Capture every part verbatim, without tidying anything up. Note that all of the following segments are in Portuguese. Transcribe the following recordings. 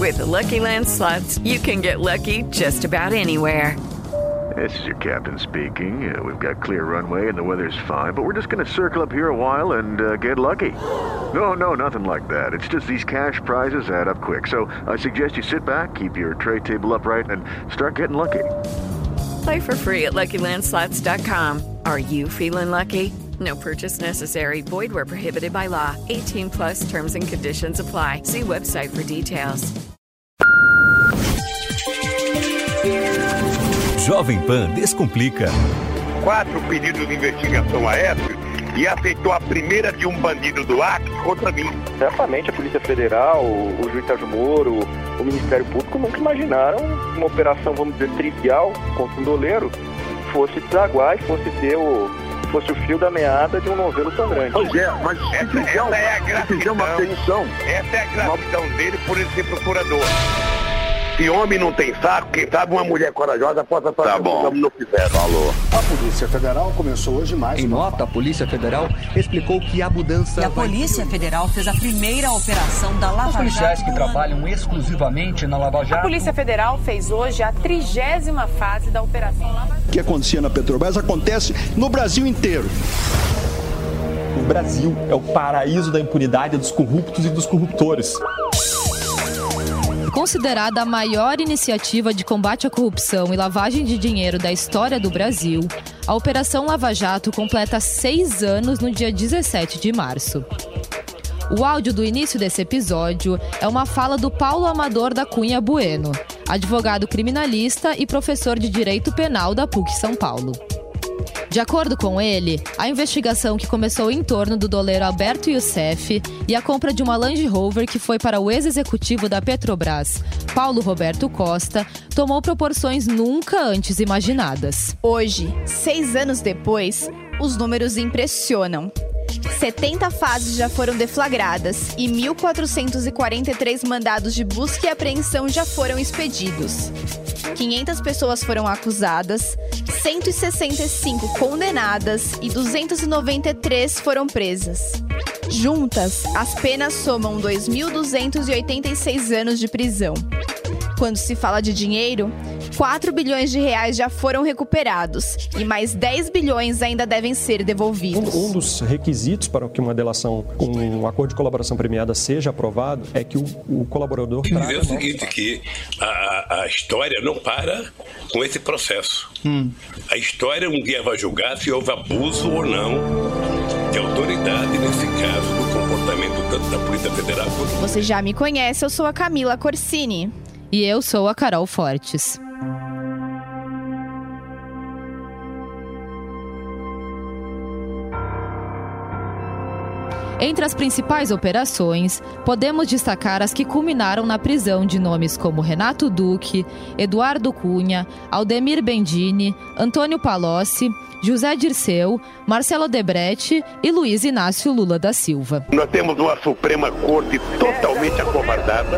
With the Lucky Land Slots, you can get lucky just about anywhere. This is your captain speaking. Uh, we've got clear runway and the weather's fine, but we're just going to circle up here a while and uh, get lucky. No, no, nothing like that. It's just these cash prizes add up quick. So I suggest you sit back, keep your tray table upright, and start getting lucky. Play for free at Lucky Land Slots dot com. Are you feeling lucky? No purchase necessary. Void where prohibited by law. eighteen plus terms and conditions apply. See website for details. Jovem Pan Descomplica. Quatro pedidos de investigação a Écio e aceitou a primeira de um bandido do Acre contra mim. Certamente a Polícia Federal, o, o juiz Sérgio Moro, o Ministério Público nunca imaginaram uma operação, vamos dizer, trivial contra um doleiro fosse desaguar e fosse ter o, fosse o fio da meada de um novelo tão grande. Pois é, mas essa, essa é a gratidão, uma petição, essa é a gratidão dele por ele ser procurador. Se homem não tem saco, quem sabe uma mulher corajosa possa fazer tá bom. O que não fizeram. Falou. A Polícia Federal começou hoje mais. Em nota, a Polícia Federal explicou que a mudança... E a Polícia Federal fez a primeira operação da Lava Jato. Os policiais que trabalham exclusivamente na Lava Jato... A Polícia Federal fez hoje a trigésima fase da Operação Lava Jato. O que acontecia na Petrobras acontece no Brasil inteiro. O Brasil é o paraíso da impunidade dos corruptos e dos corruptores. Considerada a maior iniciativa de combate à corrupção e lavagem de dinheiro da história do Brasil, a Operação Lava Jato completa seis anos no dia dezessete de março. O áudio do início desse episódio é uma fala do Paulo Amador da Cunha Bueno, advogado criminalista e professor de Direito Penal da P U C São Paulo. De acordo com ele, a investigação que começou em torno do doleiro Alberto Youssef e a compra de uma Land Rover que foi para o ex-executivo da Petrobras, Paulo Roberto Costa, tomou proporções nunca antes imaginadas. Hoje, seis anos depois, os números impressionam. setenta fases já foram deflagradas e mil quatrocentos e quarenta e três mandados de busca e apreensão já foram expedidos. quinhentas pessoas foram acusadas, cento e sessenta e cinco condenadas e duzentas e noventa e três foram presas. Juntas, as penas somam dois mil duzentos e oitenta e seis anos de prisão. Quando se fala de dinheiro, quatro bilhões de reais já foram recuperados e mais dez bilhões ainda devem ser devolvidos. Um, um dos requisitos para que uma delação com um acordo de colaboração premiada seja aprovado é que o, o colaborador... traga é o seguinte, que a, a história não para com esse processo. Hum. A história um dia vai julgar se houve abuso ou não de autoridade, nesse caso, do comportamento tanto da Polícia Federal quanto... Você já me conhece, eu sou a Camila Corsini. E eu sou a Carol Fortes. Entre as principais operações, podemos destacar as que culminaram na prisão de nomes como Renato Duque, Eduardo Cunha, Aldemir Bendini, Antônio Palocci, José Dirceu, Marcelo Odebrecht e Luiz Inácio Lula da Silva. Nós temos uma Suprema Corte totalmente acovardada.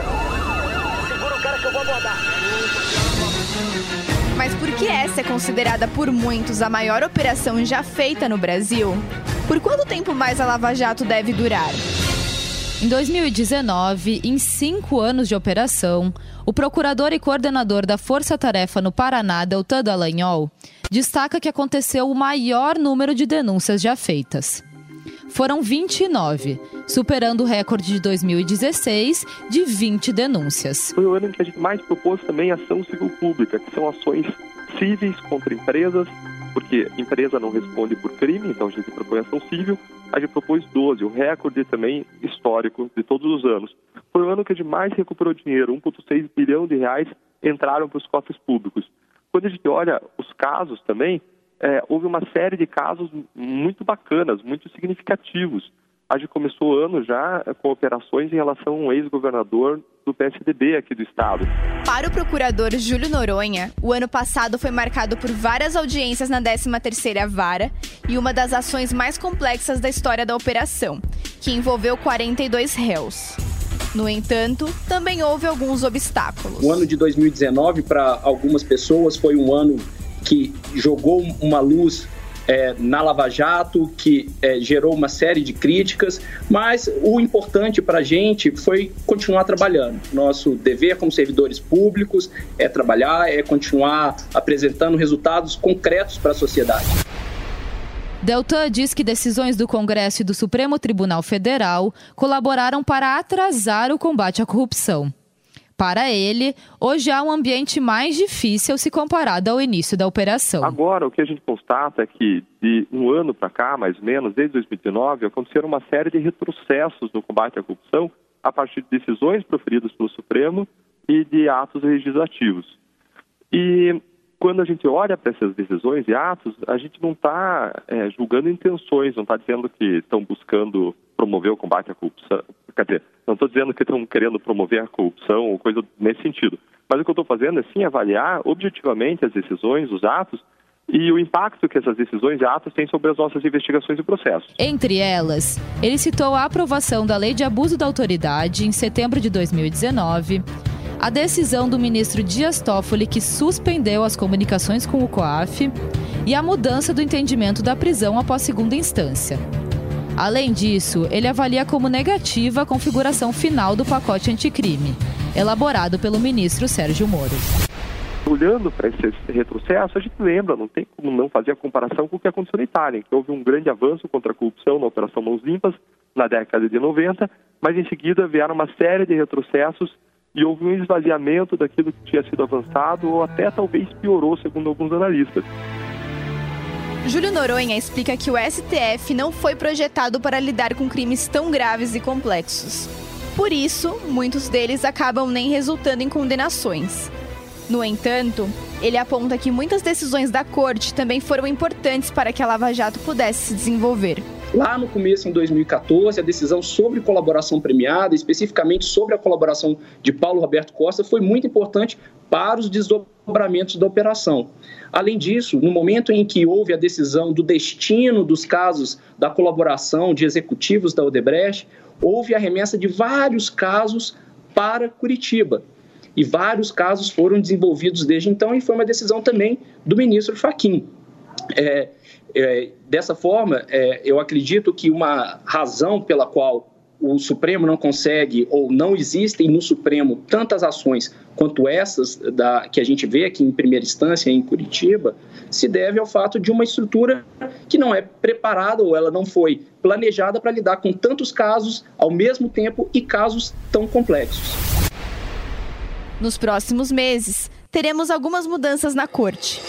Mas por que essa é considerada por muitos a maior operação já feita no Brasil? Por quanto tempo mais a Lava Jato deve durar? Em dois mil e dezenove, em cinco anos de operação, o procurador e coordenador da Força Tarefa no Paraná, Deltan Dallagnol, destaca que aconteceu o maior número de denúncias já feitas. Foram vinte e nove, superando o recorde de dois mil e dezesseis de vinte denúncias. Foi o ano em que a gente mais propôs também ação civil pública, que são ações cíveis contra empresas, porque empresa não responde por crime, então a gente propõe ação civil. A gente propôs doze, o recorde também histórico de todos os anos. Foi o ano que a gente mais recuperou dinheiro, um vírgula seis bilhão de reais entraram para os cofres públicos. Quando a gente olha os casos também, É, houve uma série de casos muito bacanas, muito significativos. A gente começou o ano já com operações em relação a um ex-governador do P S D B aqui do estado. Para o procurador Júlio Noronha, o ano passado foi marcado por várias audiências na décima terceira Vara e uma das ações mais complexas da história da operação, que envolveu quarenta e dois réus. No entanto, também houve alguns obstáculos. O ano de dois mil e dezenove, para algumas pessoas, foi um ano que jogou uma luz é, na Lava Jato, que é, gerou uma série de críticas, mas o importante para a gente foi continuar trabalhando. Nosso dever como servidores públicos é trabalhar, é continuar apresentando resultados concretos para a sociedade. Deltan diz que decisões do Congresso e do Supremo Tribunal Federal colaboraram para atrasar o combate à corrupção. Para ele, hoje há um ambiente mais difícil se comparado ao início da operação. Agora, o que a gente constata é que de um ano para cá, mais ou menos, desde dois mil e dezenove, aconteceram uma série de retrocessos no combate à corrupção a partir de decisões proferidas pelo Supremo e de atos legislativos. E quando a gente olha para essas decisões e atos, a gente não está é, julgando intenções, não está dizendo que estão buscando promover o combate à corrupção. Quer dizer, não estou dizendo que estão querendo promover a corrupção ou coisa nesse sentido. Mas o que eu estou fazendo é sim avaliar objetivamente as decisões, os atos e o impacto que essas decisões e atos têm sobre as nossas investigações e processos. Entre elas, ele citou a aprovação da Lei de Abuso da Autoridade em setembro de dois mil e dezenove, a decisão do ministro Dias Toffoli que suspendeu as comunicações com o COAF e a mudança do entendimento da prisão após segunda instância. Além disso, ele avalia como negativa a configuração final do pacote anticrime, elaborado pelo ministro Sérgio Moro. Olhando para esse retrocesso, a gente lembra, não tem como não fazer a comparação com o que aconteceu na Itália, em que houve um grande avanço contra a corrupção na Operação Mãos Limpas, na década de noventa, mas em seguida vieram uma série de retrocessos e houve um esvaziamento daquilo que tinha sido avançado ou até talvez piorou, segundo alguns analistas. Júlio Noronha explica que o S T F não foi projetado para lidar com crimes tão graves e complexos. Por isso, muitos deles acabam nem resultando em condenações. No entanto, ele aponta que muitas decisões da Corte também foram importantes para que a Lava Jato pudesse se desenvolver. Lá no começo, em dois mil e catorze, a decisão sobre colaboração premiada, especificamente sobre a colaboração de Paulo Roberto Costa, foi muito importante para os desdobramentos da operação. Além disso, no momento em que houve a decisão do destino dos casos da colaboração de executivos da Odebrecht, houve a remessa de vários casos para Curitiba. E vários casos foram desenvolvidos desde então e foi uma decisão também do ministro Fachin. É, é, dessa forma, é, eu acredito que uma razão pela qual o Supremo não consegue ou não existem no Supremo tantas ações quanto essas da, que a gente vê aqui em primeira instância em Curitiba, se deve ao fato de uma estrutura que não é preparada ou ela não foi planejada para lidar com tantos casos ao mesmo tempo e casos tão complexos. Nos próximos meses, teremos algumas mudanças na Corte.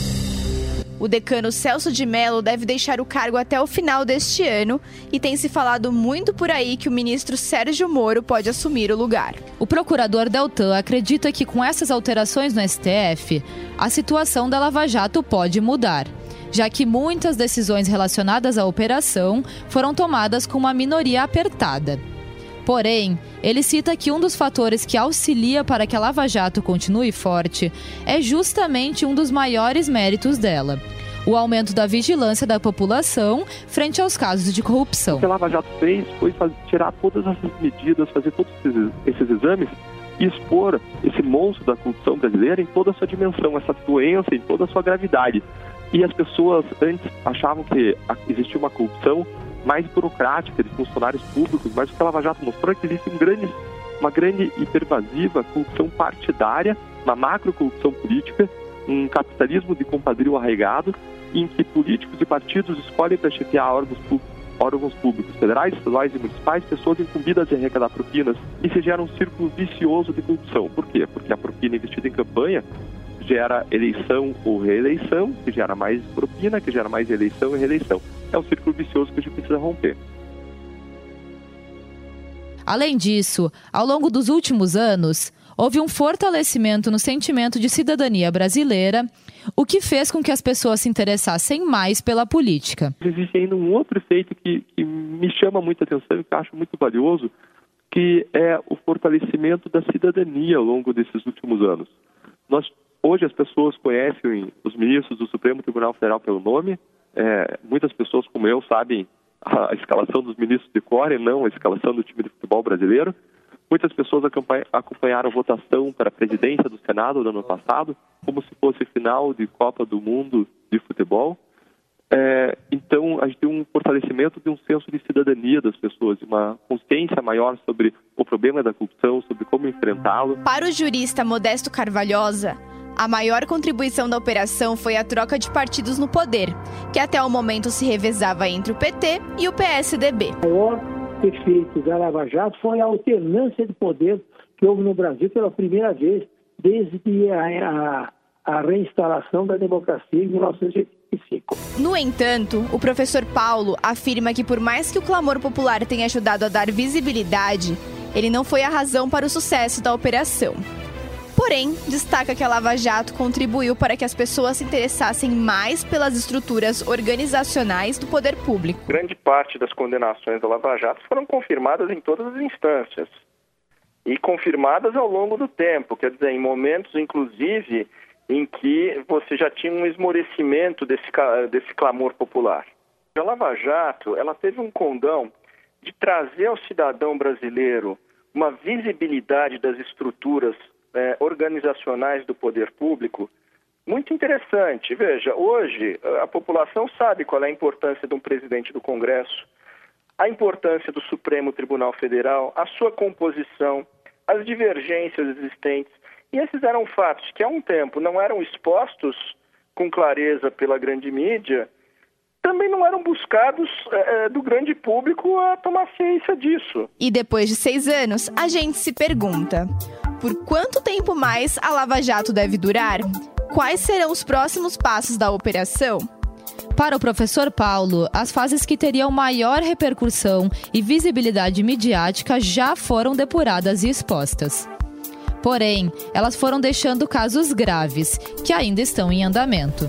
O decano Celso de Mello deve deixar o cargo até o final deste ano e tem se falado muito por aí que o ministro Sérgio Moro pode assumir o lugar. O procurador Deltan acredita que com essas alterações no S T F, a situação da Lava Jato pode mudar, já que muitas decisões relacionadas à operação foram tomadas com uma minoria apertada. Porém, ele cita que um dos fatores que auxilia para que a Lava Jato continue forte é justamente um dos maiores méritos dela: o aumento da vigilância da população frente aos casos de corrupção. O que a Lava Jato fez foi fazer, tirar todas essas medidas, fazer todos esses, esses exames e expor esse monstro da corrupção brasileira em toda a sua dimensão, essa doença em toda a sua gravidade. E as pessoas antes achavam que existia uma corrupção mais burocrática de funcionários públicos, mas o que a Lava Jato mostrou é que existe um grande, uma grande e pervasiva corrupção partidária, uma macro corrupção política, um capitalismo de compadrio arraigado, em que políticos e partidos escolhem para chefiar órgãos, órgãos públicos federais, estaduais e municipais pessoas incumbidas de arrecadar propinas, e se gera um círculo vicioso de corrupção. Por quê? Porque a propina investida em campanha gera eleição ou reeleição, que gera mais propina, que gera mais eleição e reeleição. É um círculo vicioso que a gente precisa romper. Além disso, ao longo dos últimos anos, houve um fortalecimento no sentimento de cidadania brasileira, o que fez com que as pessoas se interessassem mais pela política. Existe ainda um outro efeito que, que me chama muita atenção e que eu acho muito valioso, que é o fortalecimento da cidadania ao longo desses últimos anos. Nós Hoje as pessoas conhecem os ministros do Supremo Tribunal Federal pelo nome. É, muitas pessoas como eu sabem a, a escalação dos ministros de cor e não a escalação do time de futebol brasileiro. Muitas pessoas acompanha, acompanharam a votação para a presidência do Senado do ano passado como se fosse final de Copa do Mundo de futebol. É, então, a gente tem um fortalecimento de um senso de cidadania das pessoas, de uma consciência maior sobre o problema da corrupção, sobre como enfrentá-lo. Para o jurista Modesto Carvalhosa, a maior contribuição da operação foi a troca de partidos no poder, que até o momento se revezava entre o P T e o P S D B. O maior efeito da Lava Jato foi a alternância de poder que houve no Brasil pela primeira vez desde a, a, a reinstalação da democracia em mil novecentos e oitenta e cinco. No entanto, o professor Paulo afirma que por mais que o clamor popular tenha ajudado a dar visibilidade, ele não foi a razão para o sucesso da operação. Porém, destaca que a Lava Jato contribuiu para que as pessoas se interessassem mais pelas estruturas organizacionais do poder público. Grande parte das condenações da Lava Jato foram confirmadas em todas as instâncias. E confirmadas ao longo do tempo, quer dizer, em momentos, inclusive, em que você já tinha um esmorecimento desse, desse clamor popular. A Lava Jato, ela teve um condão de trazer ao cidadão brasileiro uma visibilidade das estruturas É, organizacionais do poder público muito interessante. Veja, hoje a população sabe qual é a importância de um presidente do Congresso, a importância do Supremo Tribunal Federal, a sua composição, as divergências existentes. E esses eram fatos que há um tempo não eram expostos com clareza pela grande mídia, também não eram buscados é, do grande público a tomar ciência disso. E depois de seis anos, a gente se pergunta: por quanto tempo mais a Lava Jato deve durar? Quais serão os próximos passos da operação? Para o professor Paulo, as fases que teriam maior repercussão e visibilidade midiática já foram depuradas e expostas. Porém, elas foram deixando casos graves, que ainda estão em andamento.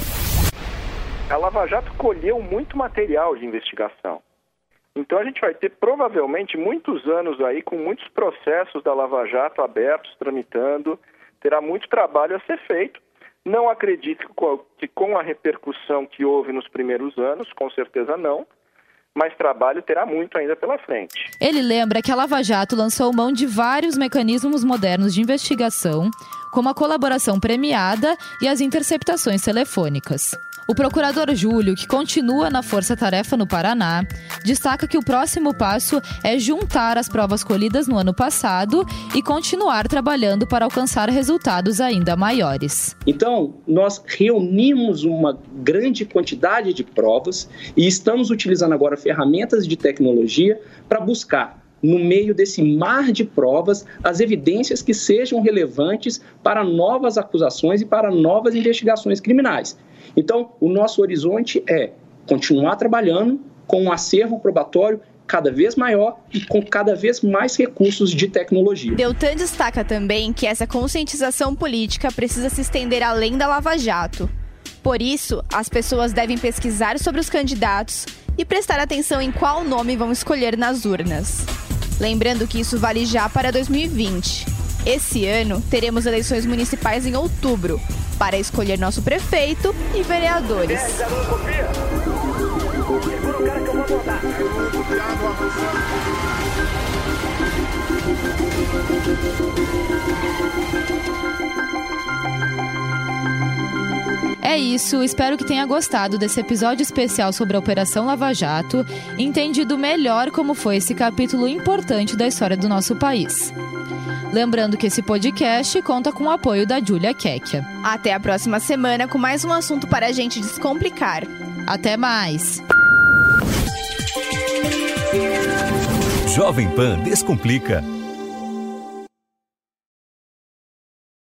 A Lava Jato colheu muito material de investigação. Então a gente vai ter provavelmente muitos anos aí com muitos processos da Lava Jato abertos, tramitando, terá muito trabalho a ser feito. Não acredito que com a repercussão que houve nos primeiros anos, com certeza não, mas trabalho terá muito ainda pela frente. Ele lembra que a Lava Jato lançou mão de vários mecanismos modernos de investigação, como a colaboração premiada e as interceptações telefônicas. O procurador Júlio, que continua na Força Tarefa no Paraná, destaca que o próximo passo é juntar as provas colhidas no ano passado e continuar trabalhando para alcançar resultados ainda maiores. Então, nós reunimos uma grande quantidade de provas e estamos utilizando agora ferramentas de tecnologia para buscar, no meio desse mar de provas, as evidências que sejam relevantes para novas acusações e para novas investigações criminais. Então, o nosso horizonte é continuar trabalhando com um acervo probatório cada vez maior e com cada vez mais recursos de tecnologia. Deltan destaca também que essa conscientização política precisa se estender além da Lava Jato. Por isso, as pessoas devem pesquisar sobre os candidatos e prestar atenção em qual nome vão escolher nas urnas. Lembrando que isso vale já para dois mil e vinte. Esse ano, teremos eleições municipais em outubro, para escolher nosso prefeito e vereadores. É isso, espero que tenha gostado desse episódio especial sobre a Operação Lava Jato e entendido melhor como foi esse capítulo importante da história do nosso país. Lembrando que esse podcast conta com o apoio da Júlia Kekkia. Até a próxima semana com mais um assunto para a gente descomplicar. Até mais! Jovem Pan Descomplica.